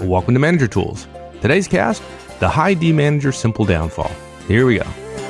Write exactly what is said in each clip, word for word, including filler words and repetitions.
Welcome to Manager Tools. Today's cast, the High D Manager Simple Downfall. Here we go.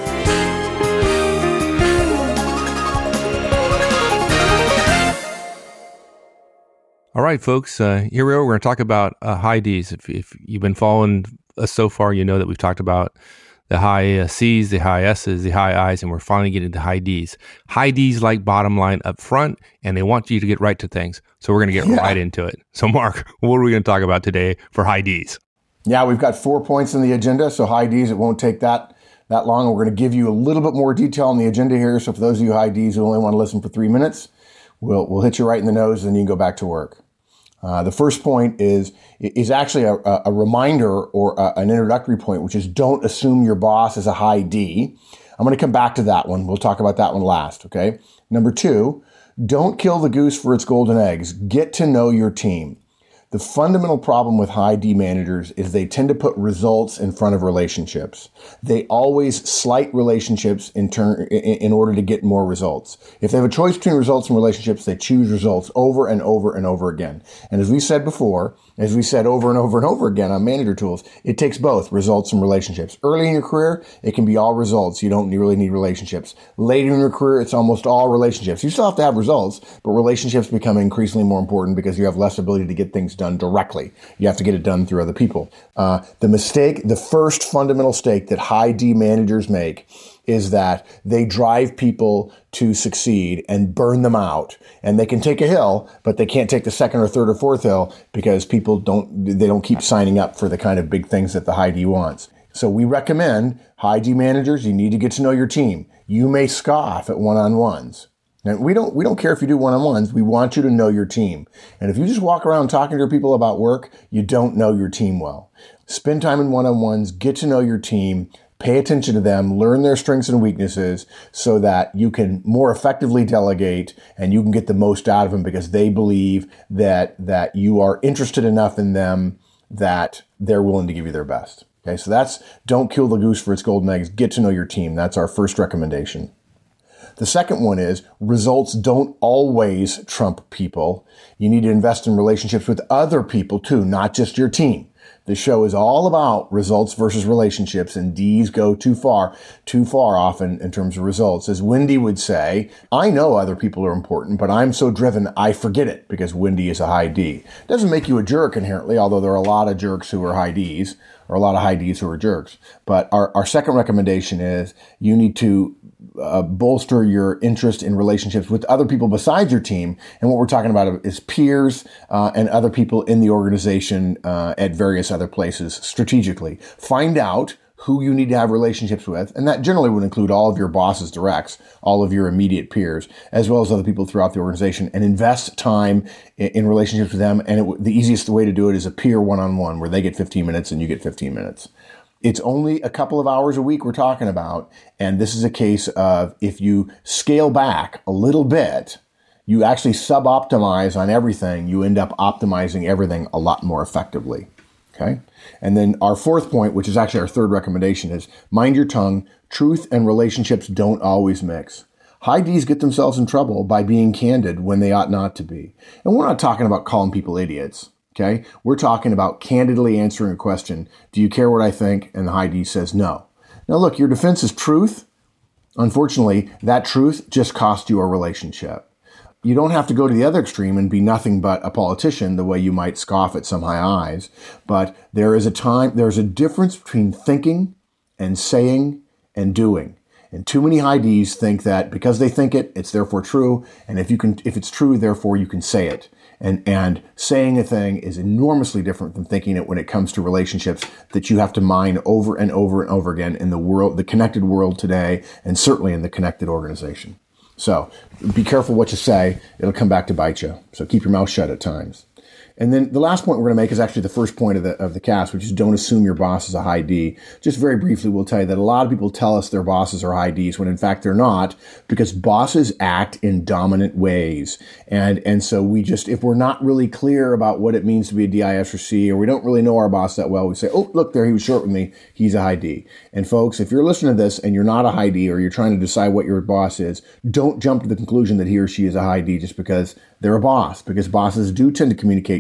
All right, folks, uh, here we are. We're going to talk about uh, high Ds. If, if you've been following us so far, you know that we've talked about the high uh, C's, the high S's, the high I's, and we're finally getting to high D's. High D's like bottom line up front, and they want you to get right to things. So we're going to get yeah. right into it. So Mark, what are we going to talk about today for high D's? Yeah, we've got four points in the agenda. So high D's, it won't take that that long. We're going to give you a little bit more detail on the agenda here. So for those of you high D's who only want to listen for three minutes, we'll we'll hit you right in the nose, and then you can go back to work. Uh, the first point is is actually a, a reminder or a, an introductory point, which is don't assume your boss is a high D. I'm going to come back to that one. We'll talk about that one last, okay? Number two, don't kill the goose for its golden eggs. Get to know your team. The fundamental problem with high D managers is they tend to put results in front of relationships. They always slight relationships in turn in, in order to get more results. If they have a choice between results and relationships, they choose results over and over and over again. And as we said before, as we said over and over and over again on Manager Tools, it takes both results and relationships. Early in your career, it can be all results. You don't really need relationships. Later in your career, it's almost all relationships. You still have to have results, but relationships become increasingly more important because you have less ability to get things done directly. You have to get it done through other people. Uh, the mistake, the first fundamental mistake that high D managers make is that they drive people to succeed and burn them out. And they can take a hill, but they can't take the second or third or fourth hill because people don't, they don't keep signing up for the kind of big things that the high D wants. So we recommend high D managers, you need to get to know your team. You may scoff at one-on-ones. And we don't, we don't care if you do one-on-ones. We want you to know your team. And if you just walk around talking to people about work, you don't know your team well. Spend time in one-on-ones, get to know your team, pay attention to them, learn their strengths and weaknesses so that you can more effectively delegate and you can get the most out of them because they believe that, that you are interested enough in them that they're willing to give you their best. Okay. So that's don't kill the goose for its golden eggs. Get to know your team. That's our first recommendation. The second one is results don't always trump people. You need to invest in relationships with other people too, not just your team. The show is all about results versus relationships, and D's go too far, too far often in terms of results. As Wendy would say, I know other people are important, but I'm so driven I forget it because Wendy is a high D. It doesn't make you a jerk inherently, although there are a lot of jerks who are high D's, or a lot of high D's who are jerks. But our, our second recommendation is you need to Uh, bolster your interest in relationships with other people besides your team. And what we're talking about is peers uh, and other people in the organization uh, at various other places strategically. Find out who you need to have relationships with. And that generally would include all of your boss's directs, all of your immediate peers, as well as other people throughout the organization, and invest time in, in relationships with them. And it, the easiest way to do it is a peer one-on-one where they get fifteen minutes and you get fifteen minutes. It's only a couple of hours a week we're talking about, and this is a case of if you scale back a little bit, you actually sub-optimize on everything, you end up optimizing everything a lot more effectively, okay? And then our fourth point, which is actually our third recommendation, is mind your tongue. Truth and relationships don't always mix. High D's get themselves in trouble by being candid when they ought not to be. And we're not talking about calling people idiots. Okay, we're talking about candidly answering a question. Do you care what I think? And the high D says no. Now look, your defense is truth. Unfortunately, that truth just cost you a relationship. You don't have to go to the other extreme and be nothing but a politician the way you might scoff at some high I's. But there is a time, there's a difference between thinking and saying and doing. And too many high D's think that because they think it, it's therefore true. And if you can, if it's true, therefore you can say it. And, and saying a thing is enormously different than thinking it when it comes to relationships that you have to mine over and over and over again in the world, the connected world today, and certainly in the connected organization. So be careful what you say. It'll come back to bite you. So keep your mouth shut at times. And then the last point we're going to make is actually the first point of the of the cast, which is don't assume your boss is a high D. Just very briefly, we'll tell you that a lot of people tell us their bosses are high Ds when in fact they're not, because bosses act in dominant ways. And and so we just, if we're not really clear about what it means to be a D I S or C, or we don't really know our boss that well, we say, oh, look there, he was short with me, he's a high D. And folks, if you're listening to this and you're not a high D, or you're trying to decide what your boss is, don't jump to the conclusion that he or she is a high D just because they're a boss, because bosses do tend to communicate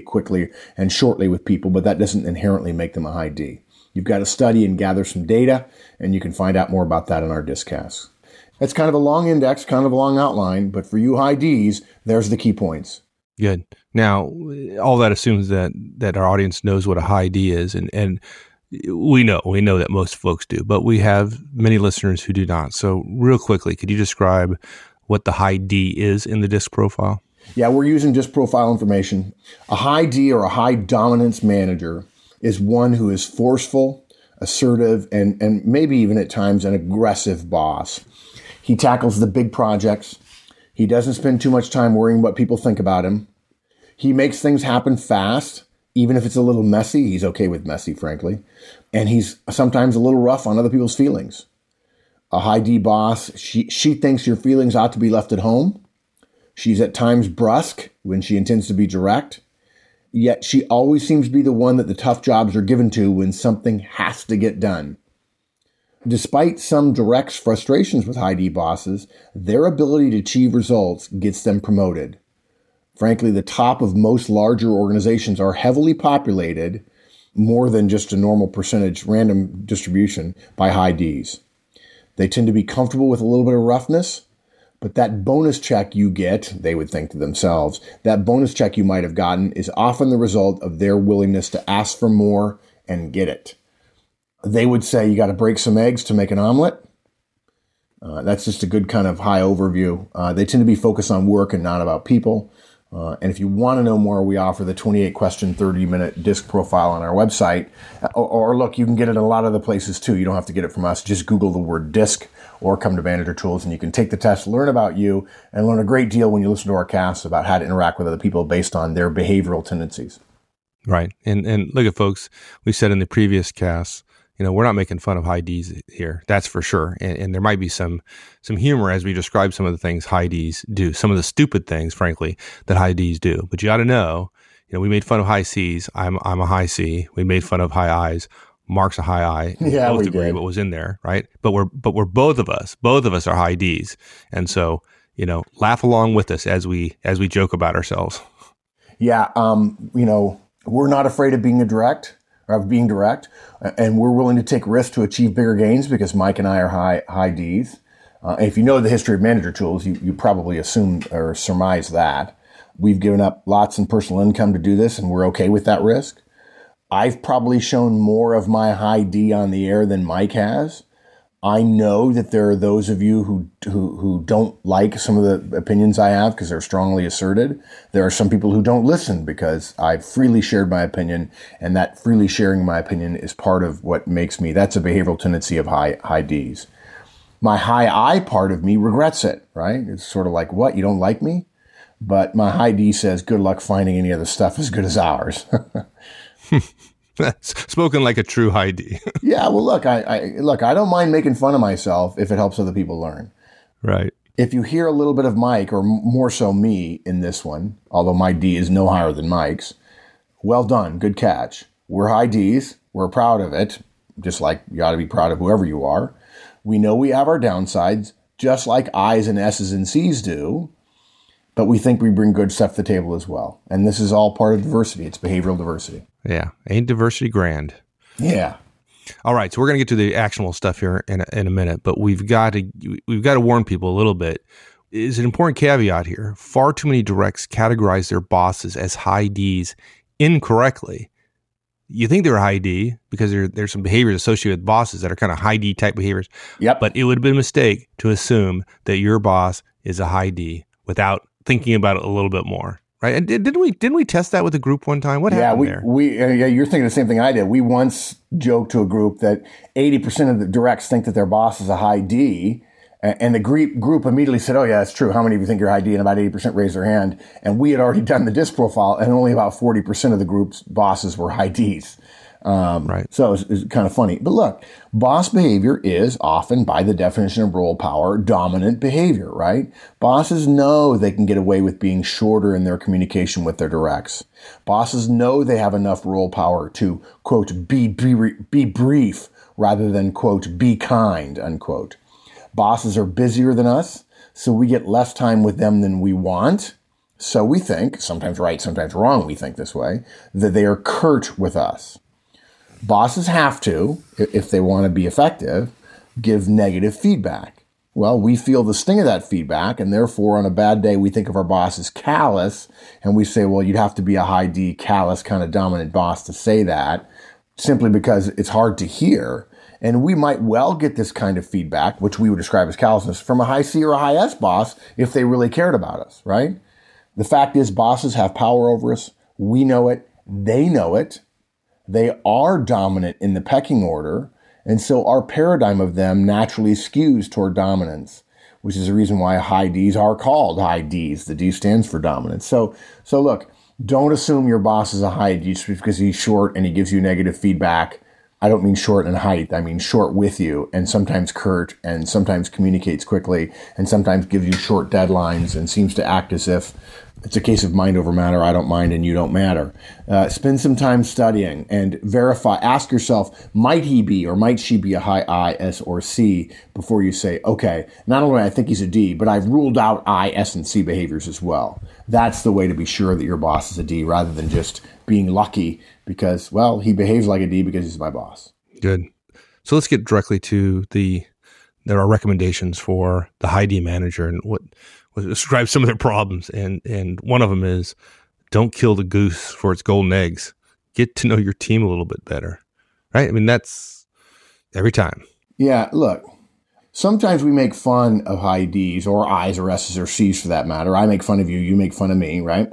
communicate quickly and shortly with people, but that doesn't inherently make them a high D. You've got to study and gather some data, and you can find out more about that in our Disccasts. It's kind of a long index, kind of a long outline, but for you high Ds, there's the key points. Good. Now, all that assumes that that our audience knows what a high D is, and, and we know, we know that most folks do, but we have many listeners who do not. So real quickly, could you describe what the high D is in the DISC profile? Yeah, we're using DISC profile information. A high D or a high dominance manager is one who is forceful, assertive, and, and maybe even at times an aggressive boss. He tackles the big projects. He doesn't spend too much time worrying what people think about him. He makes things happen fast, even if it's a little messy. He's okay with messy, frankly. And he's sometimes a little rough on other people's feelings. A high D boss, she, she thinks your feelings ought to be left at home. She's at times brusque when she intends to be direct. Yet she always seems to be the one that the tough jobs are given to when something has to get done. Despite some direct frustrations with high D bosses, their ability to achieve results gets them promoted. Frankly, the top of most larger organizations are heavily populated, more than just a normal percentage random distribution, by high Ds. They tend to be comfortable with a little bit of roughness, but that bonus check you get, they would think to themselves, that bonus check you might have gotten is often the result of their willingness to ask for more and get it. They would say you got to break some eggs to make an omelet. Uh, that's just a good kind of high overview. Uh, they tend to be focused on work and not about people. Uh, and if you want to know more, we offer the twenty-eight question, thirty minute DISC profile on our website. Or, or look, you can get it in a lot of other places too. You don't have to get it from us. Just Google the word DISC or come to Manager Tools and you can take the test, learn about you, and learn a great deal when you listen to our casts about how to interact with other people based on their behavioral tendencies. Right. And and look at folks, we said in the previous casts, you know, we're not making fun of high Ds here. That's for sure. And, and there might be some some humor as we describe some of the things high Ds do, some of the stupid things, frankly, that high Ds do. But you got to know, you know, we made fun of high Cs. I'm I'm a high C. We made fun of high Is. Mark's a high I. Yeah, both we agree did. what was in there, right? But we're but we're both of us. Both of us are high Ds, and so you know, laugh along with us as we as we joke about ourselves. Yeah, um, you know, we're not afraid of being a direct. of being direct, and we're willing to take risks to achieve bigger gains because Mike and I are high high Ds. Uh, and if you know the history of Manager Tools, you, you probably assume or surmise that. We've given up lots in personal income to do this, and we're okay with that risk. I've probably shown more of my high D on the air than Mike has. I know that there are those of you who who, who don't like some of the opinions I have because they're strongly asserted. There are some people who don't listen because I've freely shared my opinion, and that freely sharing my opinion is part of what makes me. That's a behavioral tendency of high high Ds. My high I part of me regrets it, right? It's sort of like, what, you don't like me? But my high D says, good luck finding any other stuff as good as ours. Spoken like a true high D. Yeah, well, look, I, I look, I don't mind making fun of myself if it helps other people learn. Right. If you hear a little bit of Mike, or more so me in this one, although my D is no higher than Mike's, well done, good catch. We're high Ds. We're proud of it, just like you ought to be proud of whoever you are. We know we have our downsides, just like I's and S's and C's do, but we think we bring good stuff to the table as well. And this is all part of diversity. It's behavioral diversity. Yeah. Ain't diversity grand? Yeah. All right. So we're going to get to the actionable stuff here in a, in a minute, but we've got to, we've got to warn people a little bit. Is an important caveat here. Far too many directs categorize their bosses as high Ds incorrectly. You think they're high D because there, there's some behaviors associated with bosses that are kind of high D type behaviors. Yep. But it would have been a mistake to assume that your boss is a high D without thinking about it a little bit more. Right? And did, didn't we didn't we test that with a group one time? What yeah, happened we, there? we uh, yeah, you're thinking the same thing I did. We once joked to a group that eighty percent of the directs think that their boss is a high D, and, and the group group immediately said, "Oh yeah, that's true. How many of you think you're high D?" And about eighty percent raised their hand. And we had already done the DISC profile, and only about forty percent of the group's bosses were high Ds. Um, right. So it's, it's kind of funny. But look, boss behavior is often, by the definition of role power, dominant behavior, right? Bosses know they can get away with being shorter in their communication with their directs. Bosses know they have enough role power to, quote, be, be, be brief rather than, quote, be kind, unquote. Bosses are busier than us, so we get less time with them than we want. So we think, sometimes right, sometimes wrong, we think this way, that they are curt with us. Bosses have to, if they want to be effective, give negative feedback. Well, we feel the sting of that feedback, and therefore on a bad day, we think of our boss as callous, and we say, well, you'd have to be a high D, callous, kind of dominant boss to say that, simply because it's hard to hear. And we might well get this kind of feedback, which we would describe as callousness, from a high C or a high S boss if they really cared about us, right? The fact is, bosses have power over us. We know it. They know it. They are dominant in the pecking order. And so our paradigm of them naturally skews toward dominance, which is the reason why high Ds are called high Ds. The D stands for dominance. So, so look, don't assume your boss is a high D just because he's short and he gives you negative feedback. I don't mean short in height. I mean short with you, and sometimes curt, and sometimes communicates quickly, and sometimes gives you short deadlines and seems to act as if it's a case of mind over matter. I don't mind and you don't matter. Uh, spend some time studying and verify. Ask yourself, might he be or might she be a high I, S, or C before you say, okay, not only I think he's a D, but I've ruled out I, S, and C behaviors as well. That's the way to be sure that your boss is a D, rather than just being lucky because, well, he behaves like a D because he's my boss. Good. So let's get directly to the, there are recommendations for the high D manager and what, what describes some of their problems. And, and one of them is don't kill the goose for its golden eggs. Get to know your team a little bit better, right? I mean, that's every time. Yeah. Look, sometimes we make fun of high Ds or I's or S's or C's for that matter. I make fun of you. You make fun of me, right?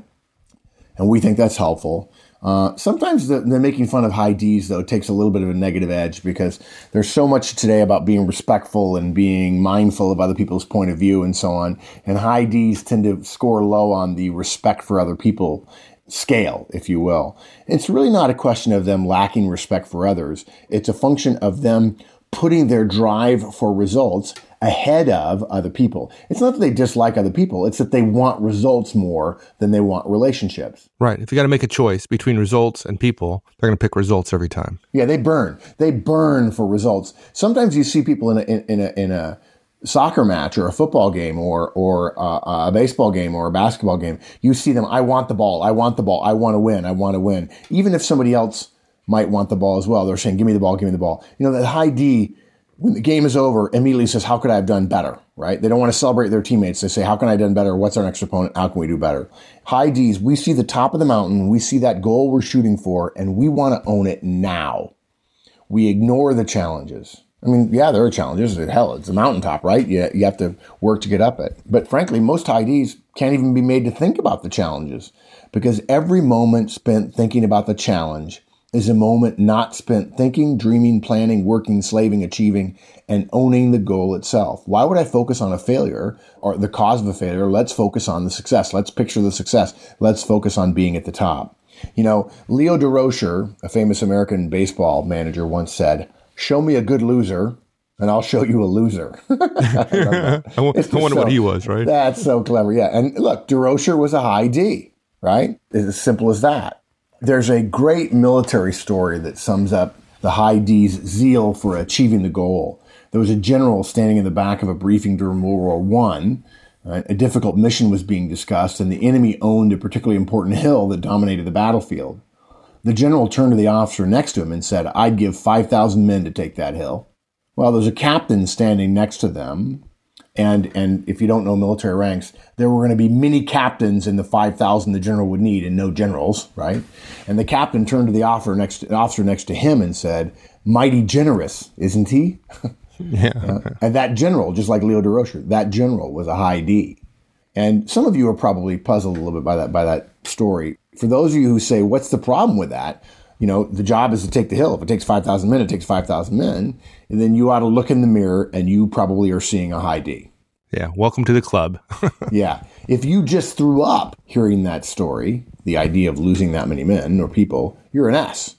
And we think that's helpful. Uh, sometimes the, the making fun of high Ds, though, takes a little bit of a negative edge because there's so much today about being respectful and being mindful of other people's point of view and so on. And high Ds tend to score low on the respect for other people scale, if you will. It's really not a question of them lacking respect for others. It's a function of them putting their drive for results ahead of other people. It's not that they dislike other people. It's that they want results more than they want relationships. Right. If you got to make a choice between results and people, they're going to pick results every time. Yeah, they burn. They burn for results. Sometimes you see people in a, in, in a, in a soccer match or a football game or, or uh, a baseball game or a basketball game. You see them, I want the ball. I want the ball. I want to win. I want to win. Even if somebody else might want the ball as well. They're saying, give me the ball, give me the ball. You know, that high D, when the game is over, immediately says, how could I have done better, right? They don't want to celebrate their teammates. They say, how can I have done better? What's our next opponent? How can we do better? High Ds, we see the top of the mountain. We see that goal we're shooting for, and we want to own it now. We ignore the challenges. I mean, yeah, there are challenges. Hell, it's a mountaintop, right? You, you have to work to get up it. But frankly, most high Ds can't even be made to think about the challenges because every moment spent thinking about the challenge is a moment not spent thinking, dreaming, planning, working, slaving, achieving, and owning the goal itself. Why would I focus on a failure or the cause of a failure? Let's focus on the success. Let's picture the success. Let's focus on being at the top. You know, Leo Durocher, a famous American baseball manager, once said, show me a good loser and I'll show you a loser. I, I wonder so, what he was, right? That's so clever. Yeah. And look, Durocher was a high D, right? It's as simple as that. There's a great military story that sums up the high D's zeal for achieving the goal. There was a general standing in the back of a briefing during World War One. Right? A difficult mission was being discussed, and the enemy owned a particularly important hill that dominated the battlefield. The general turned to the officer next to him and said, I'd give five thousand men to take that hill. Well, there's a captain standing next to them. And and if you don't know military ranks, there were going to be many captains in the five thousand the general would need and no generals, right? And the captain turned to the officer next to, officer next to him and said, mighty generous, isn't he? Yeah. uh, and that general, just like Leo Durocher, that general was a high D. And some of you are probably puzzled a little bit by that by that story. For those of you who say, what's the problem with that? You know, the job is to take the hill. If it takes five thousand men, it takes five thousand men. And then you ought to look in the mirror and you probably are seeing a high D. Yeah. Welcome to the club. Yeah. If you just threw up hearing that story, the idea of losing that many men or people, you're an S.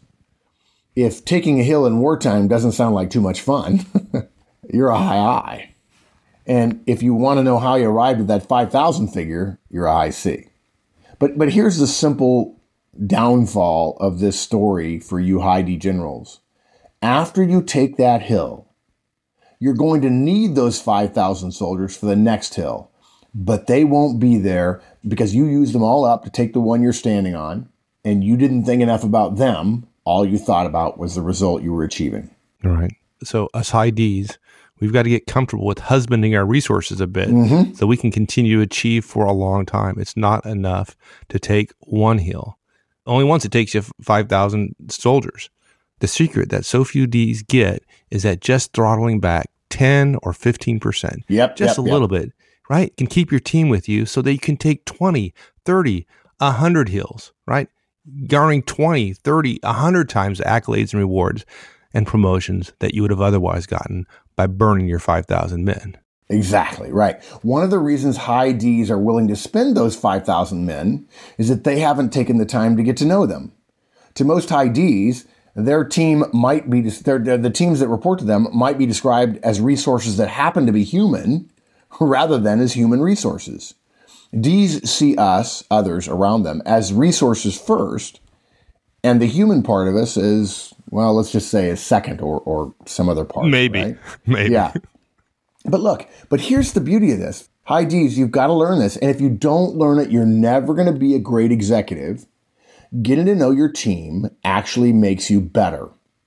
If taking a hill in wartime doesn't sound like too much fun, you're a high I. And if you want to know how you arrived at that five thousand figure, you're a high C. But, but here's the simple downfall of this story for you high D generals. After you take that hill, you're going to need those five thousand soldiers for the next hill. but they won't be there because you used them all up to take the one you're standing on, and you didn't think enough about them. All you thought about was the result you were achieving. All right. So us high Ds, we've got to get comfortable with husbanding our resources a bit mm-hmm. so we can continue to achieve for a long time. It's not enough to take one hill. Only once it takes you five thousand soldiers. The secret that so few Ds get is that just throttling back ten or fifteen percent, yep, just yep, a little yep. bit, right? Can keep your team with you so that you can take twenty, thirty, one hundred hills, right? Garnering twenty, thirty, one hundred times the accolades and rewards and promotions that you would have otherwise gotten by burning your five thousand men. Exactly, right. One of the reasons high Ds are willing to spend those five thousand men is that they haven't taken the time to get to know them. To most high Ds, their team might be, the teams that report to them might be described as resources that happen to be human rather than as human resources. Ds see us, others around them, as resources first, and the human part of us is, well, let's just say is second or, or some other part. Maybe. Right? Maybe. Yeah. But look, but here's the beauty of this. High Ds, you've got to learn this. And if you don't learn it, you're never going to be a great executive. Getting to know your team actually makes you better.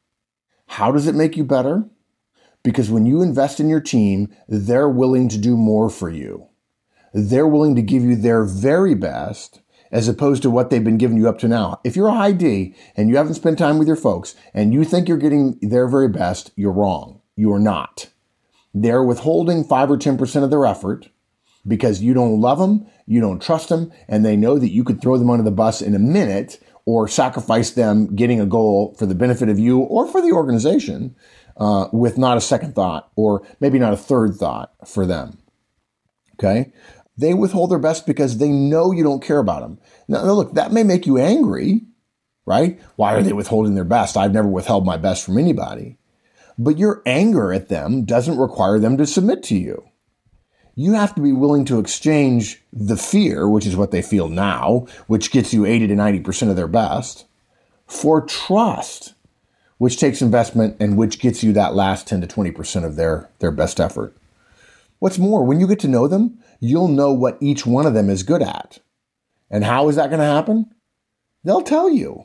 How does it make you better? Because when you invest in your team, they're willing to do more for you. They're willing to give you their very best as opposed to what they've been giving you up to now. If you're a high D and you haven't spent time with your folks and you think you're getting their very best, you're wrong. You are not. They're withholding five or ten percent of their effort because you don't love them, you don't trust them, and they know that you could throw them under the bus in a minute or sacrifice them getting a goal for the benefit of you or for the organization uh, with not a second thought or maybe not a third thought for them. Okay? They withhold their best because they know you don't care about them. Now, look, that may make you angry, right? Why are they withholding their best? I've never withheld my best from anybody. But your anger at them doesn't require them to submit to you. You have to be willing to exchange the fear, which is what they feel now, which gets you eighty to ninety percent of their best, for trust, which takes investment and which gets you that last ten to twenty percent of their, their best effort. What's more, when you get to know them, you'll know what each one of them is good at. And how is that going to happen? They'll tell you.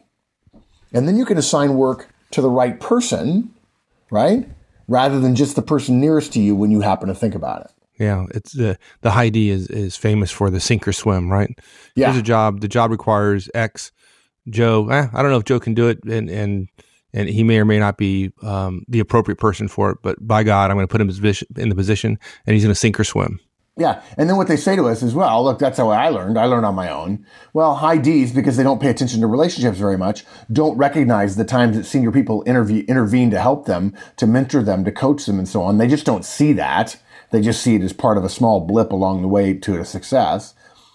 And then you can assign work to the right person, right? Rather than just the person nearest to you when you happen to think about it. Yeah, it's the the high D is, is famous for the sink or swim, right? Yeah. Here's a job. The job requires X. Joe, eh, I don't know if Joe can do it, and and and he may or may not be um, the appropriate person for it. But by God, I'm going to put him in the position, and he's going to sink or swim. Yeah, and then what they say to us is, well, look, that's how I learned. I learned on my own. Well, high Ds, because they don't pay attention to relationships very much, don't recognize the times that senior people intervene, intervene to help them, to mentor them, to coach them, and so on. They just don't see that. They just see it as part of a small blip along the way to a success.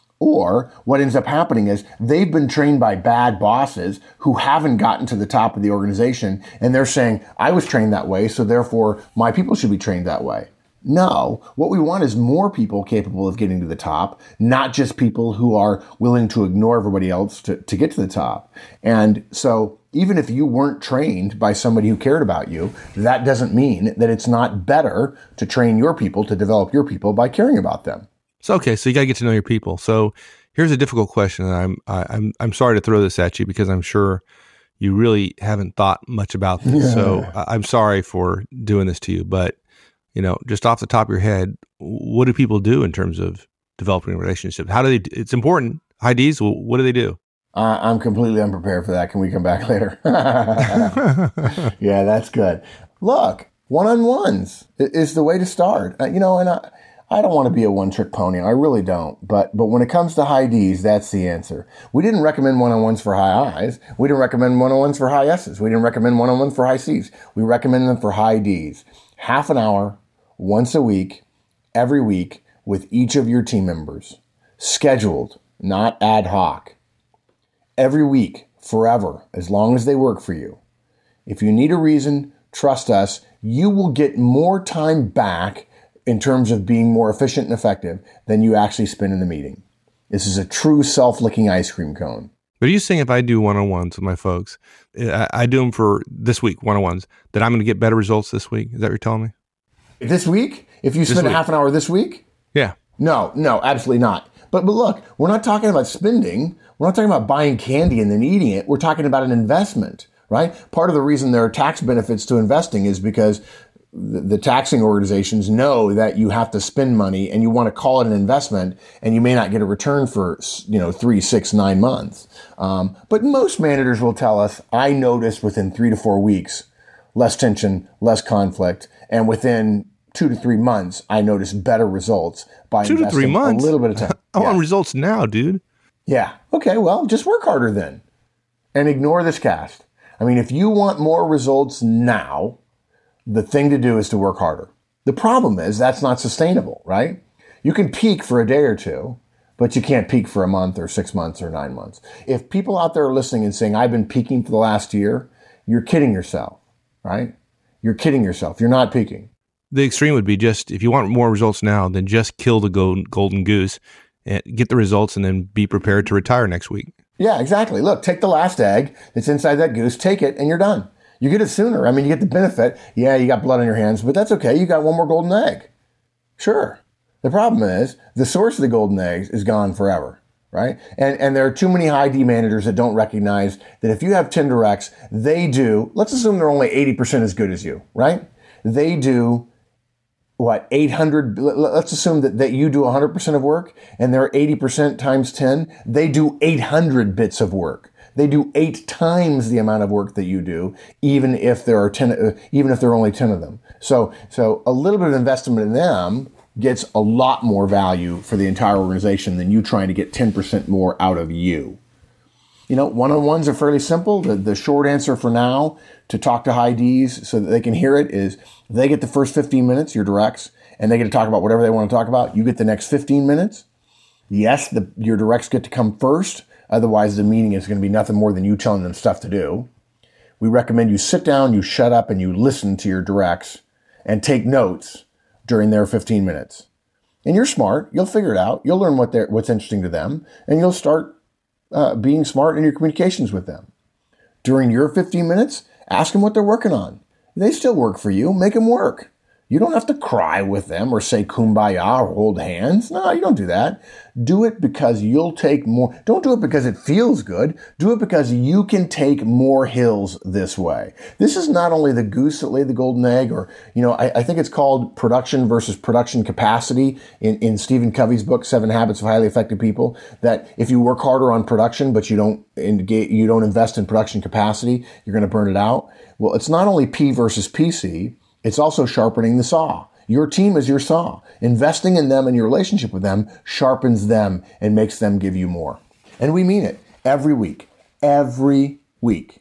Or what ends up happening is they've been trained by bad bosses who haven't gotten to the top of the organization, and they're saying, I was trained that way, so therefore my people should be trained that way. No, what we want is more people capable of getting to the top, not just people who are willing to ignore everybody else to, to get to the top. And so even if you weren't trained by somebody who cared about you, that doesn't mean that it's not better to train your people, to develop your people by caring about them. So, okay, so you got to get to know your people. So here's a difficult question. And I'm, I, I'm, I'm sorry to throw this at you because I'm sure you really haven't thought much about this. Yeah. So I'm sorry for doing this to you, but you know, just off the top of your head, what do people do in terms of developing relationships? How do they, it's important. High Ds, well, what do they do? Uh, I'm completely unprepared for that. Can we come back later? Yeah, that's good. Look, one-on-ones is the way to start. Uh, you know, and I, I don't want to be a one-trick pony. I really don't. But but when it comes to high Ds, that's the answer. We didn't recommend one-on-ones for high Is. We didn't recommend one-on-ones for high S's. We didn't recommend one-on-ones for high C's. We recommend them for high Ds. Half an hour, once a week, every week, with each of your team members. Scheduled, not ad hoc. Every week, forever, as long as they work for you. If you need a reason, trust us, you will get more time back in terms of being more efficient and effective than you actually spend in the meeting. This is a true self-licking ice cream cone. But are you saying if I do one-on-ones with my folks, I, I do them for this week, one-on-ones, that I'm going to get better results this week? Is that what you're telling me? This week? If you spend a half an hour this week? Yeah. No, no, absolutely not. But, but look, we're not talking about spending. We're not talking about buying candy and then eating it. We're talking about an investment, right? Part of the reason there are tax benefits to investing is because the, the taxing organizations know that you have to spend money and you want to call it an investment and you may not get a return for, you know, three, six, nine months. Um, but most managers will tell us, I noticed within three to four weeks, less tension, less conflict, and within two to three months, I noticed better results by two to three months. A little bit of time. I yeah. want results now, dude. Yeah. Okay. Well, just work harder then, and ignore this cast. I mean, if you want more results now, the thing to do is to work harder. The problem is that's not sustainable, right? You can peak for a day or two, but you can't peak for a month or six months or nine months. If people out there are listening and saying, I've been peaking for the last year, you're kidding yourself, right? You're kidding yourself. You're not peaking. The extreme would be just, if you want more results now, then just kill the golden, golden goose and get the results and then be prepared to retire next week. Yeah, exactly. Look, take the last egg that's inside that goose, take it, and you're done. You get it sooner. I mean, you get the benefit. Yeah, you got blood on your hands, but that's okay. You got one more golden egg. Sure. The problem is the source of the golden eggs is gone forever, right? And and there are too many high D managers that don't recognize that if you have ten directs, they do, let's assume they're only eighty percent as good as you, right? They do what, eight hundred, let's assume that, that you do one hundred percent of work and they're eighty percent times ten, they do eight hundred bits of work. They do eight times the amount of work that you do, even if there are ten, uh, even if there are only ten of them. So, so a little bit of investment in them gets a lot more value for the entire organization than you trying to get ten percent more out of you. You know, one-on-ones are fairly simple. The, the short answer for now to talk to high Ds so that they can hear it is they get the first fifteen minutes, your directs, and they get to talk about whatever they want to talk about. You get the next fifteen minutes. Yes, the, your directs get to come first. Otherwise, the meeting is going to be nothing more than you telling them stuff to do. We recommend you sit down, you shut up, and you listen to your directs and take notes during their fifteen minutes. And you're smart. You'll figure it out. You'll learn what they're, what's interesting to them, and you'll start uh, being smart in your communications with them. During your fifteen minutes, ask them what they're working on. They still work for you. Make them work. You don't have to cry with them or say kumbaya or hold hands. No, you don't do that. Do it because you'll take more. Don't do it because it feels good. Do it because you can take more hills this way. This is not only the goose that laid the golden egg, or, you know, I, I think it's called production versus production capacity in, in Stephen Covey's book, Seven Habits of Highly Effective People, that if you work harder on production, but you don't engage, you don't invest in production capacity, you're going to burn it out. Well, it's not only P versus P C. It's also sharpening the saw. Your team is your saw. Investing in them and your relationship with them sharpens them and makes them give you more. And we mean it every week, every week,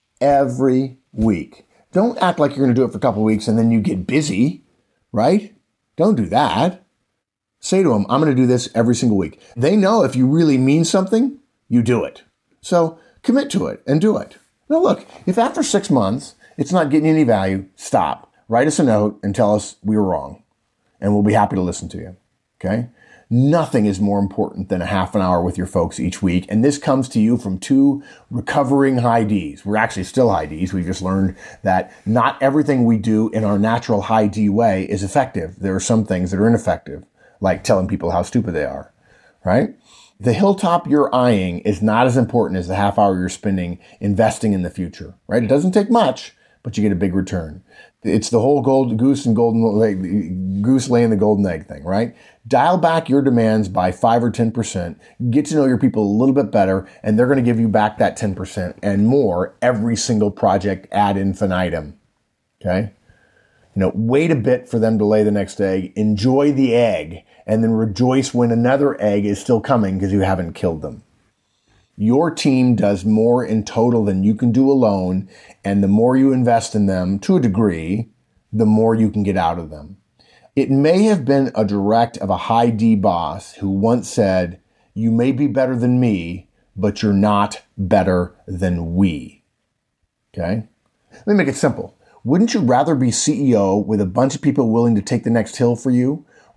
every week. Don't act like you're going to do it for a couple of weeks and then you get busy, right? Don't do that. Say to them, I'm going to do this every single week. They know if you really mean something, you do it. So commit to it and do it. Now look, if after six months it's not getting any value, stop. Write us a note and tell us we were wrong, and we'll be happy to listen to you, okay? Nothing is more important than a half an hour with your folks each week, and this comes to you from two recovering high Ds. We're actually still high Ds. We've just learned that not everything we do in our natural high D way is effective. There are some things that are ineffective, like telling people how stupid they are, right? The hilltop you're eyeing is not as important as the half hour you're spending investing in the future, right? It doesn't take much, but you get a big return. It's the whole gold goose and golden goose laying the golden egg thing, right? Dial back your demands by five or ten percent. Get to know your people a little bit better, and they're going to give you back that ten percent and more every single project ad infinitum. Okay? You know, wait a bit for them to lay the next egg. Enjoy the egg, and then rejoice when another egg is still coming because you haven't killed them. Your team does more in total than you can do alone, and the more you invest in them, to a degree, the more you can get out of them. It may have been a direct of a high D boss who once said, you may be better than me, but you're not better than we. Okay? Let me make it simple. Wouldn't you rather be C E O with a bunch of people willing to take the next hill for you,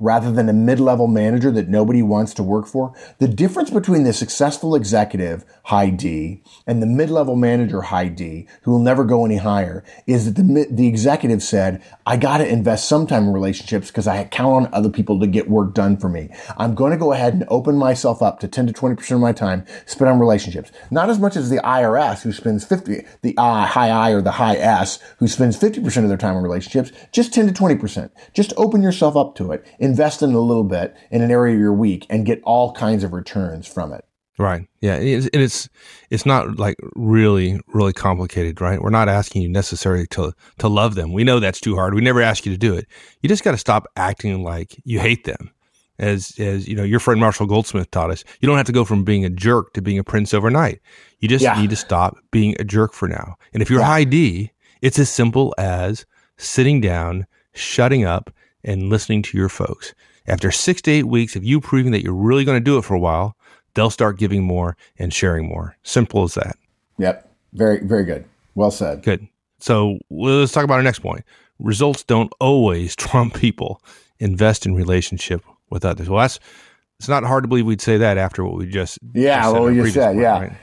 rather than a mid-level manager that nobody wants to work for. The difference between the successful executive, high D, and the mid-level manager, high D, who will never go any higher, is that the, the executive said, I got to invest some time in relationships because I count on other people to get work done for me. I'm going to go ahead and open myself up to ten to twenty percent of my time spent on relationships. Not as much as the I R S, who spends fifty, the I, high I or the high S, who spends fifty percent of their time on relationships, just ten to twenty percent. Just open yourself up to it. Invest in it a little bit in an area you're weak and get all kinds of returns from it. Right. Yeah. And it's, it's not like really, really complicated, right? We're not asking you necessarily to, to love them. We know that's too hard. We never ask you to do it. You just got to stop acting like you hate them. As, as, you know, your friend Marshall Goldsmith taught us, you don't have to go from being a jerk to being a prince overnight. You just yeah. need to stop being a jerk for now. And if you're yeah. high D, it's as simple as sitting down, shutting up, and listening to your folks. After six to eight weeks of you proving that you're really going to do it for a while, they'll start giving more and sharing more. Simple as that. Yep. Very, very good. Well said. Good. So let's talk about our next point. Results don't always trump people. Invest in relationship with others. Well, that's, it's not hard to believe we'd say that after what we just Yeah, just what we just said. Point, yeah. Right?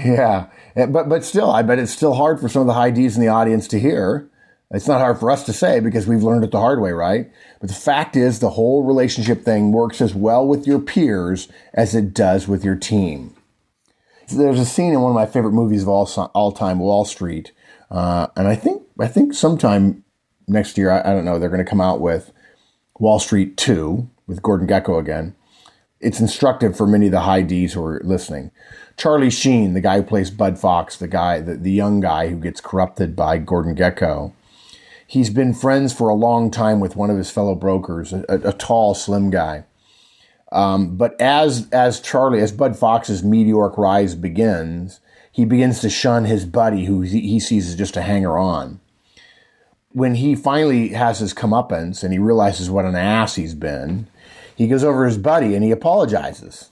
Yeah. But, but still, I bet it's still hard for some of the high Ds in the audience to hear. It's not hard for us to say because we've learned it the hard way, right? But the fact is the whole relationship thing works as well with your peers as it does with your team. There's a scene in one of my favorite movies of all all time, Wall Street. Uh, and I think I think sometime next year, I, I don't know, they're going to come out with Wall Street two with Gordon Gekko again. It's instructive for many of the high Ds who are listening. Charlie Sheen, the guy who plays Bud Fox, the guy, the, the young guy who gets corrupted by Gordon Gekko, he's been friends for a long time with one of his fellow brokers, a, a tall, slim guy. Um, but as as Charlie, as Bud Fox's meteoric rise begins, he begins to shun his buddy, who he, he sees as just a hanger-on. When he finally has his comeuppance and he realizes what an ass he's been, he goes over to his buddy and he apologizes.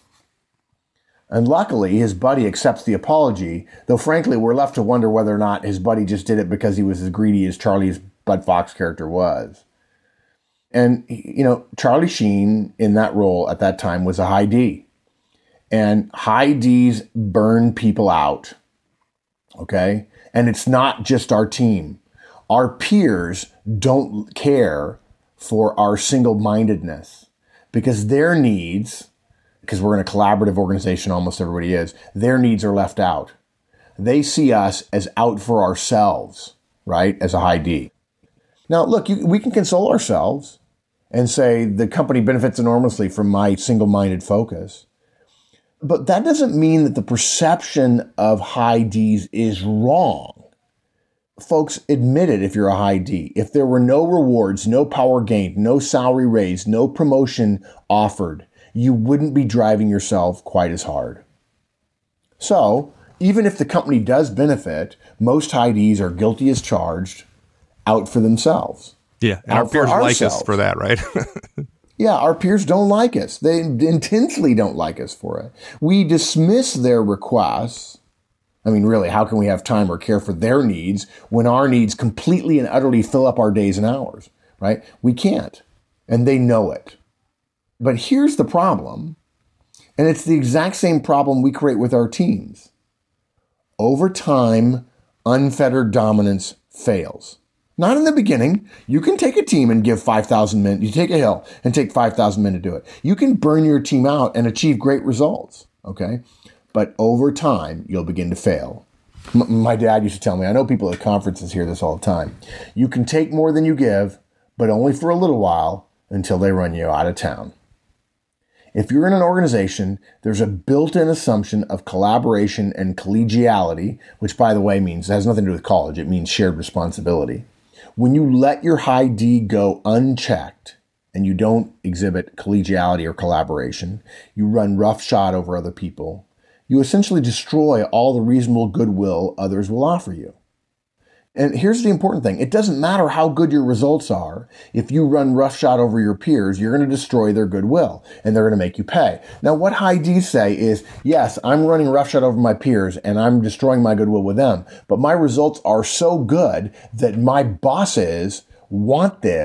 And luckily, his buddy accepts the apology, though frankly, we're left to wonder whether or not his buddy just did it because he was as greedy as Charlie's Bud Fox character was. And, you know, Charlie Sheen in that role at that time was a high D. And high Ds burn people out. Okay? And it's not just our team. Our peers don't care for our single-mindedness because their needs, because we're in a collaborative organization, almost everybody is, their needs are left out. They see us as out for ourselves, right, as a high D. Now, look, you, we can console ourselves and say the company benefits enormously from my single-minded focus. But that doesn't mean that the perception of high Ds is wrong. Folks, admit it if you're a high D. If there were no rewards, no power gained, no salary raised, no promotion offered, you wouldn't be driving yourself quite as hard. So, even if the company does benefit, most high Ds are guilty as charged, out for themselves. Yeah, and our peers like us for that, right? Yeah, our peers don't like us. They intensely don't like us for it. We dismiss their requests. I mean, really, how can we have time or care for their needs when our needs completely and utterly fill up our days and hours, right? We can't, and they know it. But here's the problem, and it's the exact same problem we create with our teams. Over time, unfettered dominance fails. Not in the beginning. You can take a team and give five thousand men. You take a hill and take five thousand men to do it. You can burn your team out and achieve great results, okay? But over time, you'll begin to fail. M- my dad used to tell me, I know people at conferences hear this all the time. You can take more than you give, but only for a little while until they run you out of town. If you're in an organization, there's a built-in assumption of collaboration and collegiality, which, by the way, means it has nothing to do with college. It means shared responsibility. When you let your high D go unchecked and you don't exhibit collegiality or collaboration, you run roughshod over other people, you essentially destroy all the reasonable goodwill others will offer you. And here's the important thing. It doesn't matter how good your results are. If you run roughshod over your peers, you're going to destroy their goodwill and they're going to make you pay. Now, what high Ds say is, yes, I'm running roughshod over my peers and I'm destroying my goodwill with them, but my results are so good that my bosses want this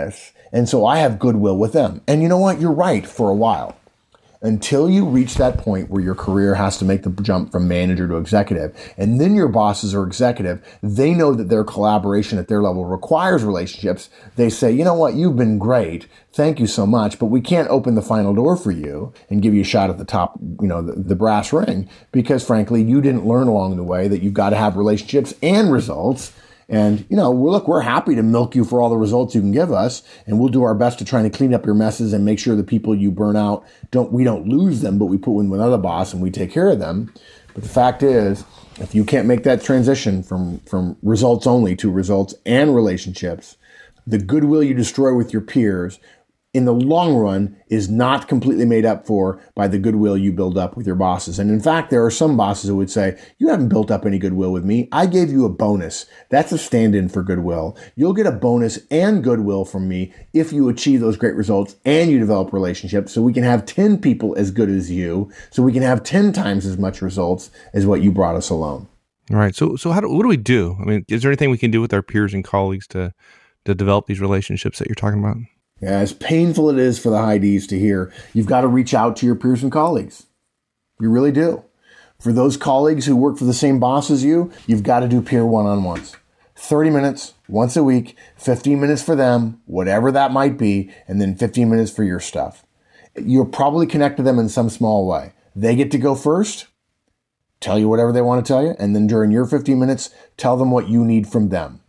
And so I have goodwill with them. And you know what? You're right for a while. Until you reach that point where your career has to make the jump from manager to executive, and then your bosses are executive, they know that their collaboration at their level requires relationships. They say, you know what, you've been great. Thank you so much, but we can't open the final door for you and give you a shot at the top, you know, the, the brass ring, because frankly, you didn't learn along the way that you've got to have relationships and results. And, you know, we're, look, we're happy to milk you for all the results you can give us, and we'll do our best to try to clean up your messes and make sure the people you burn out, don't we don't lose them, but we put them with another boss and we take care of them. But the fact is, if you can't make that transition from, from results only to results and relationships, the goodwill you destroy with your peers in the long run is not completely made up for by the goodwill you build up with your bosses. And in fact, there are some bosses who would say, you haven't built up any goodwill with me. I gave you a bonus. That's a stand-in for goodwill. You'll get a bonus and goodwill from me if you achieve those great results and you develop relationships, so we can have ten people as good as you, so we can have ten times as much results as what you brought us alone. All right. So, so how do, what do we do? I mean, is there anything we can do with our peers and colleagues to, to develop these relationships that you're talking about? Yeah, as painful it is for the high Ds to hear, you've got to reach out to your peers and colleagues. You really do. For those colleagues who work for the same boss as you, you've got to do peer one-on-ones. thirty minutes, once a week, fifteen minutes for them, whatever that might be, and then fifteen minutes for your stuff. You'll probably connect to them in some small way. They get to go first, tell you whatever they want to tell you, and then during your fifteen minutes, tell them what you need from them,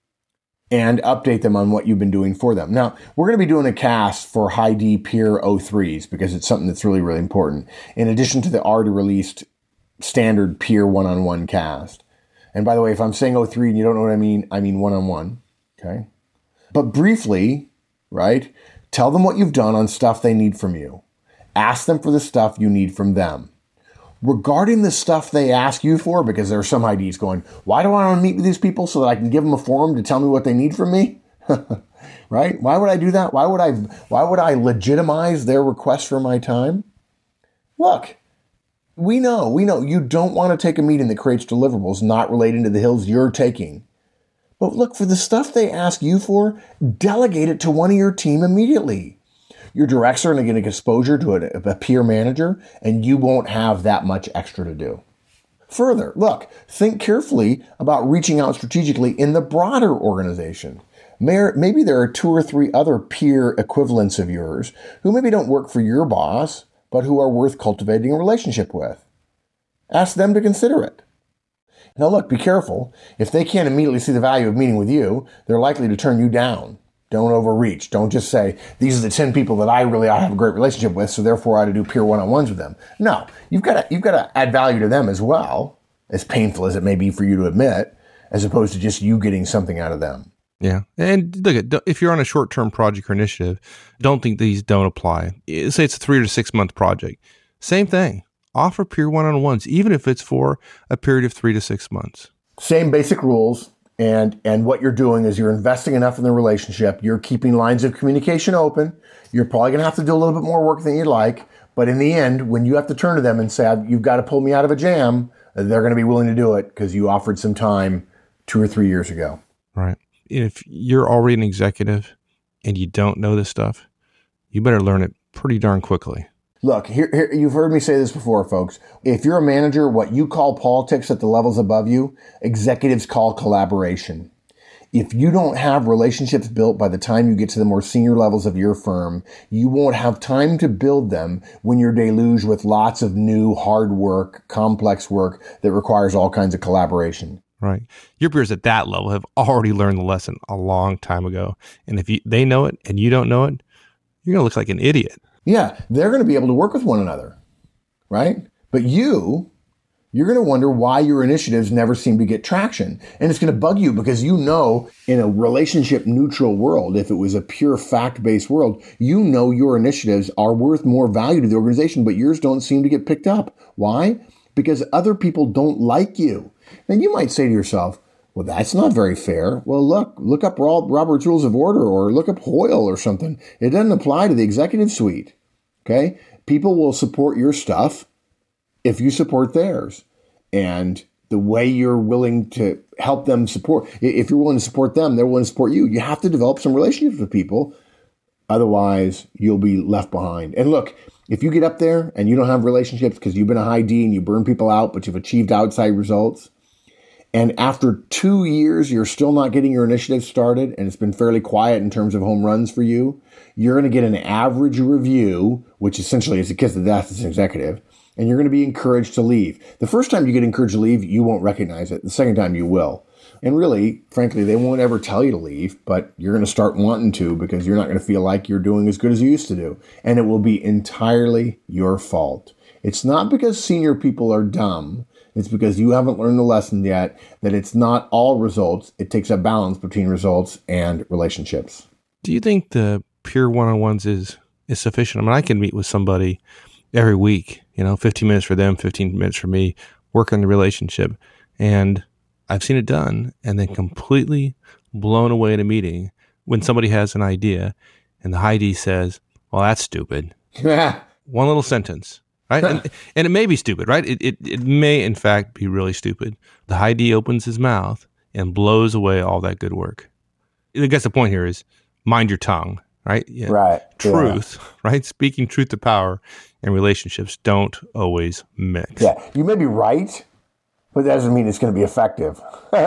and update them on what you've been doing for them. Now, we're going to be doing a cast for high D peer oh threes because it's something that's really, really important, in addition to the already released standard peer one-on-one cast. And by the way, if I'm saying oh three and you don't know what I mean, I mean one-on-one, okay? But briefly, right, tell them what you've done on stuff they need from you. Ask them for the stuff you need from them. Regarding the stuff they ask you for, because there are some I Ds going, why do I want to meet with these people so that I can give them a forum to tell me what they need from me? Right? Why would I do that? Why would I, why would I legitimize their request for my time? Look, we know, we know you don't want to take a meeting that creates deliverables not relating to the hills you're taking. But look, for the stuff they ask you for, delegate it to one of your team immediately. Your directs are going to get exposure to a, a peer manager, and you won't have that much extra to do. Further, look, think carefully about reaching out strategically in the broader organization. Maybe there are two or three other peer equivalents of yours who maybe don't work for your boss, but who are worth cultivating a relationship with. Ask them to consider it. Now look, be careful. If they can't immediately see the value of meeting with you, they're likely to turn you down. Don't overreach. Don't just say, these are the ten people that I really ought to have a great relationship with, so therefore I ought to do peer one-on-ones with them. No, you've got to, you've got to add value to them as well, as painful as it may be for you to admit, as opposed to just you getting something out of them. Yeah. And look, at if you're on a short-term project or initiative, don't think these don't apply. Say it's a three to six month project. Same thing. Offer peer one-on-ones, even if it's for a period of three to six months. Same basic rules. And and what you're doing is you're investing enough in the relationship. You're keeping lines of communication open. You're probably going to have to do a little bit more work than you'd like. But in the end, when you have to turn to them and say, you've got to pull me out of a jam, they're going to be willing to do it because you offered some time two or three years ago. Right. If you're already an executive and you don't know this stuff, you better learn it pretty darn quickly. Look, here, here, you've heard me say this before, folks. If you're a manager, what you call politics at the levels above you, executives call collaboration. If you don't have relationships built by the time you get to the more senior levels of your firm, you won't have time to build them when you're deluged with lots of new hard work, complex work that requires all kinds of collaboration. Right. Your peers at that level have already learned the lesson a long time ago. And if you, they know it and you don't know it, you're going to look like an idiot. Yeah, they're going to be able to work with one another, right? But you, you're going to wonder why your initiatives never seem to get traction. And it's going to bug you because you know in a relationship neutral world, if it was a pure fact-based world, you know your initiatives are worth more value to the organization, but yours don't seem to get picked up. Why? Because other people don't like you. And you might say to yourself, well, that's not very fair. Well, look, look up Robert's Rules of Order or look up Hoyle or something. It doesn't apply to the executive suite. Okay? People will support your stuff if you support theirs. And the way you're willing to help them support, if you're willing to support them, they're willing to support you. You have to develop some relationships with people Otherwise, you'll be left behind. And look, if you get up there and you don't have relationships because you've been a high D and you burn people out, but you've achieved outside results, and after two years, you're still not getting your initiative started, and it's been fairly quiet in terms of home runs for you, you're going to get an average review, which essentially is a kiss of death as an executive, and you're going to be encouraged to leave. The first time you get encouraged to leave, you won't recognize it. The second time, you will. And really, frankly, they won't ever tell you to leave, but you're going to start wanting to because you're not going to feel like you're doing as good as you used to do. And it will be entirely your fault. It's not because senior people are dumb. It's because you haven't learned the lesson yet that it's not all results. It takes a balance between results and relationships. Do you think the pure one-on-ones is, is sufficient? I mean, I can meet with somebody every week, you know, fifteen minutes for them, fifteen minutes for me, work on the relationship. And I've seen it done and then completely blown away in a meeting when somebody has an idea and the high D says, well, that's stupid. One little sentence, right? and, and it may be stupid, right? It, it it may, in fact, be really stupid. The high D opens his mouth and blows away all that good work. I guess the point here is mind your tongue, right? Yeah. Right. Truth, yeah. Right? Speaking truth to power and relationships don't always mix. Yeah, you may be right, but that doesn't mean it's going to be effective.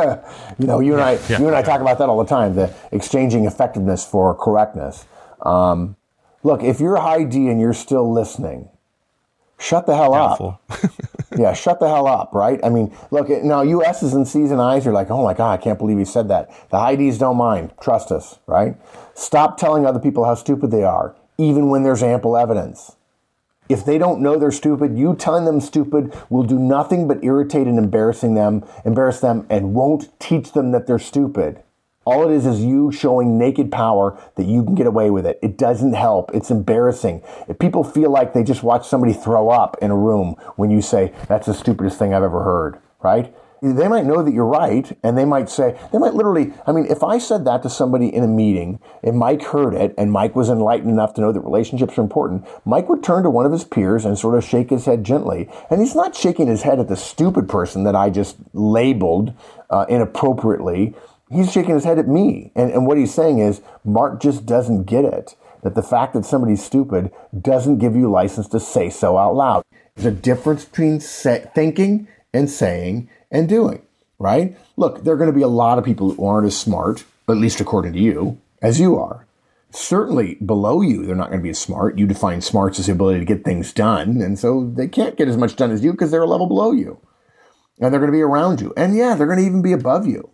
you know, you and I, yeah, you and I talk about that all the time, the exchanging effectiveness for correctness. Um, look, if you're high D and you're still listening, shut the hell Doubtful. up. yeah, shut the hell up, right? I mean, look, now you S's and C's and I's are like, oh my God, I can't believe he said that. The high D's don't mind. Trust us, right? Stop telling other people how stupid they are, even when there's ample evidence. If they don't know they're stupid, you telling them stupid will do nothing but irritate and embarrassing them, embarrass them, and won't teach them that they're stupid. All it is is you showing naked power that you can get away with it. It doesn't help. It's embarrassing. If people feel like they just watch somebody throw up in a room when you say, that's the stupidest thing I've ever heard, right? They might know that you're right, and they might say, they might literally, I mean, if I said that to somebody in a meeting, and Mike heard it, and Mike was enlightened enough to know that relationships are important, Mike would turn to one of his peers and sort of shake his head gently. And he's not shaking his head at the stupid person that I just labeled uh, inappropriately. He's shaking his head at me. And, and what he's saying is, Mark just doesn't get it. That the fact that somebody's stupid doesn't give you license to say so out loud. There's a difference between say, thinking and saying and doing, right? Look, there are going to be a lot of people who aren't as smart, at least according to you, as you are. Certainly below you, they're not going to be as smart. You define smarts as the ability to get things done. And so they can't get as much done as you because they're a level below you. And they're going to be around you. And yeah, they're going to even be above you.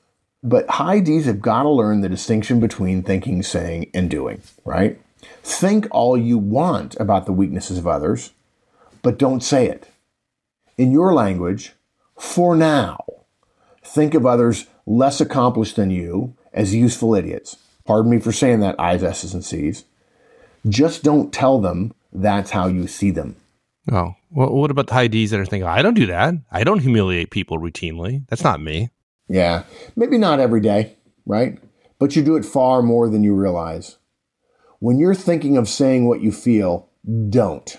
But high D's have got to learn the distinction between thinking, saying, and doing, right? Think all you want about the weaknesses of others, but don't say it. In your language, for now, think of others less accomplished than you as useful idiots. Pardon me for saying that, I's, S's, and C's. Just don't tell them that's how you see them. Oh, well, what about the high D's that are thinking, I don't do that. I don't humiliate people routinely. That's not me. Yeah, maybe not every day, right? But you do it far more than you realize. When you're thinking of saying what you feel, don't.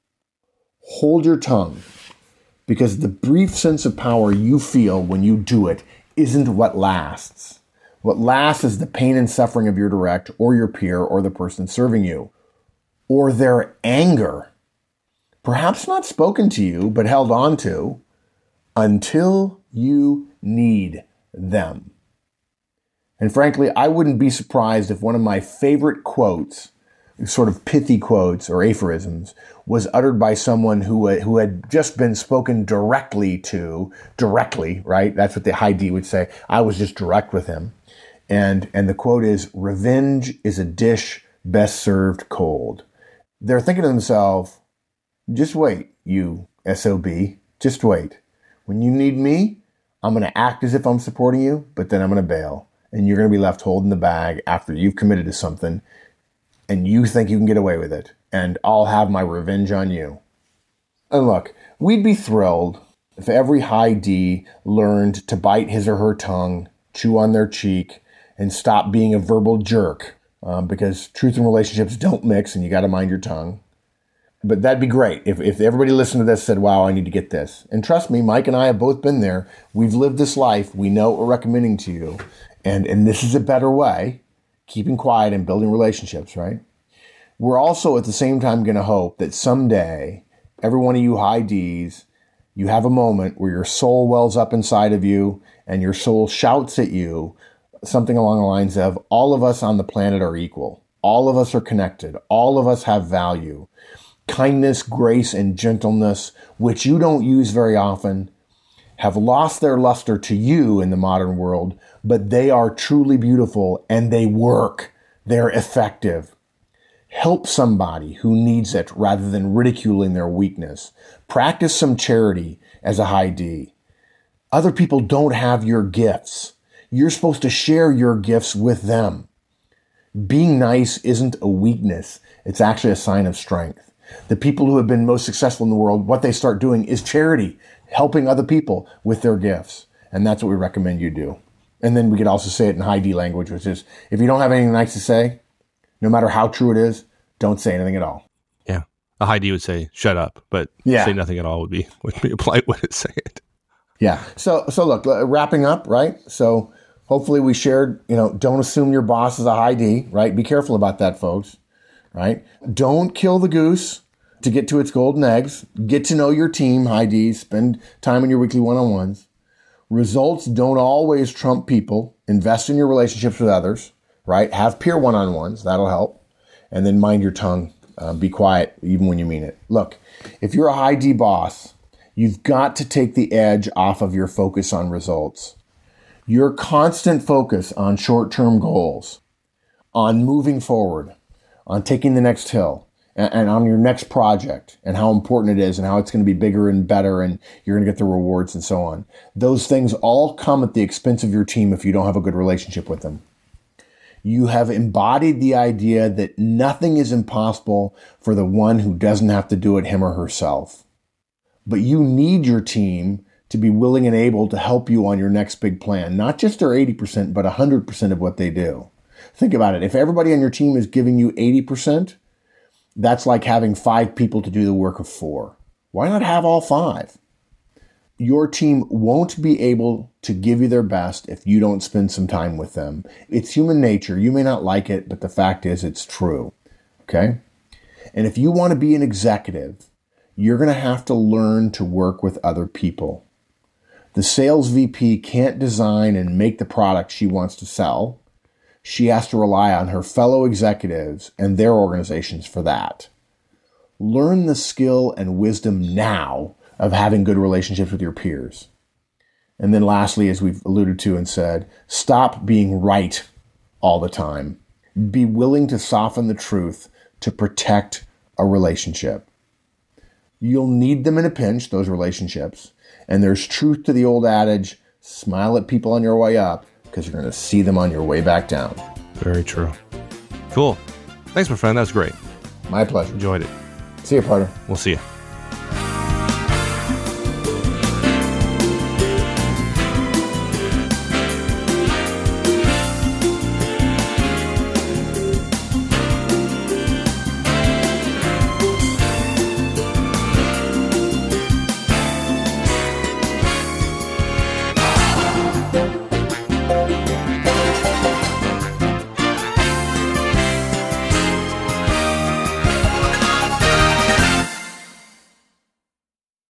Hold your tongue, because the brief sense of power you feel when you do it isn't what lasts. What lasts is the pain and suffering of your direct or your peer or the person serving you, or their anger, perhaps not spoken to you, but held on to until you need them. And frankly, I wouldn't be surprised if one of my favorite quotes, sort of pithy quotes or aphorisms, was uttered by someone who uh, who had just been spoken directly to, directly, right? That's what the high D would say. I was just direct with him. And, and the quote is, revenge is a dish best served cold. They're thinking to themselves, just wait, you S O B, just wait. When you need me, I'm going to act as if I'm supporting you, but then I'm going to bail. And you're going to be left holding the bag after you've committed to something and you think you can get away with it. And I'll have my revenge on you. And look, we'd be thrilled if every high D learned to bite his or her tongue, chew on their cheek, and stop being a verbal jerk. Um, because truth and relationships don't mix and you got to mind your tongue. But that'd be great if, if everybody listened to this said, wow, I need to get this. And trust me, Mike and I have both been there. We've lived this life. We know what we're recommending to you. And, and this is a better way. keeping quiet and building relationships, right? We're also at the same time going to hope that someday, every one of you high Ds, you have a moment where your soul wells up inside of you and your soul shouts at you something along the lines of, all of us on the planet are equal. All of us are connected. All of us have value. Kindness, grace, and gentleness, which you don't use very often, have lost their luster to you in the modern world, but they are truly beautiful and they work. They're effective. Help somebody who needs it rather than ridiculing their weakness. Practice some charity as a high D. Other people don't have your gifts. You're supposed to share your gifts with them. Being nice isn't a weakness. It's actually a sign of strength. The people who have been most successful in the world, what they start doing is charity, helping other people with their gifts. And that's what we recommend you do. And then we could also say it in high D language, which is, if you don't have anything nice to say, no matter how true it is, don't say anything at all. Yeah. A high D would say, shut up, but yeah. say nothing at all would be, would be a polite way to say it. Yeah. So, so look, wrapping up, right? So hopefully we shared, you know, don't assume your boss is a high D, right? Be careful about that, folks, right? Don't kill the goose to get to its golden eggs. Get to know your team, high Ds. Spend time in your weekly one-on-ones. Results don't always trump people. Invest in your relationships with others, right? Have peer one-on-ones. That'll help. And then mind your tongue. Uh, be quiet, even when you mean it. Look, if you're a high D boss, you've got to take the edge off of your focus on results. Your constant focus on short-term goals, on moving forward, on taking the next hill, and, and on your next project, and how important it is, and how it's going to be bigger and better, and you're going to get the rewards and so on. Those things all come at the expense of your team if you don't have a good relationship with them. You have embodied the idea that nothing is impossible for the one who doesn't have to do it him or herself. But you need your team to be willing and able to help you on your next big plan. Not just their eighty percent, but one hundred percent of what they do. Think about it. If everybody on your team is giving you eighty percent, that's like having five people to do the work of four. Why not have all five? Your team won't be able to give you their best if you don't spend some time with them. It's human nature. You may not like it, but the fact is it's true. Okay? And if you want to be an executive, you're going to have to learn to work with other people. The sales V P can't design and make the product she wants to sell. She has to rely on her fellow executives and their organizations for that. Learn the skill and wisdom now of having good relationships with your peers. And then lastly, as we've alluded to and said, stop being right all the time. Be willing to soften the truth to protect a relationship. You'll need them in a pinch, those relationships. And there's truth to the old adage, smile at people on your way up because you're going to see them on your way back down. Very true. Cool. Thanks, my friend. That was great. My pleasure. Enjoyed it. See you, partner. We'll see you.